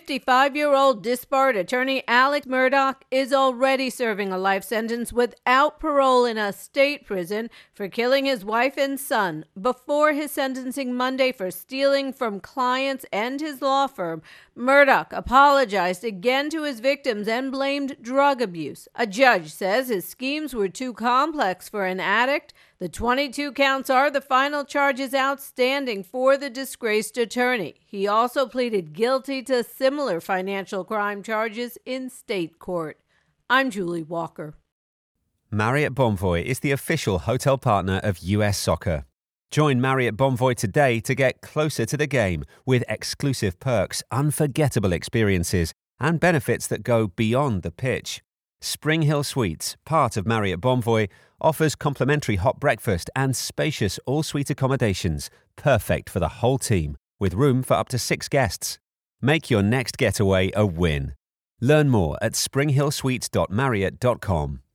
55-year-old disbarred attorney Alex Murdaugh is already serving a life sentence without parole in a state prison for killing his wife and son before his sentencing Monday for stealing from clients and his law firm. Murdaugh apologized again to his victims and blamed drug abuse. A judge says his schemes were too complex for an addict. The 22 counts are the final charges outstanding for the disgraced attorney. He also pleaded guilty to similar financial crime charges in state court. I'm Julie Walker. Marriott Bonvoy is the official hotel partner of US Soccer. Join Marriott Bonvoy today to get closer to the game with exclusive perks, unforgettable experiences, and benefits that go beyond the pitch. Spring Hill Suites, part of Marriott Bonvoy, offers complimentary hot breakfast and spacious all-suite accommodations, perfect for the whole team, with room for up to 6 guests. Make your next getaway a win. Learn more at springhillsuites.marriott.com.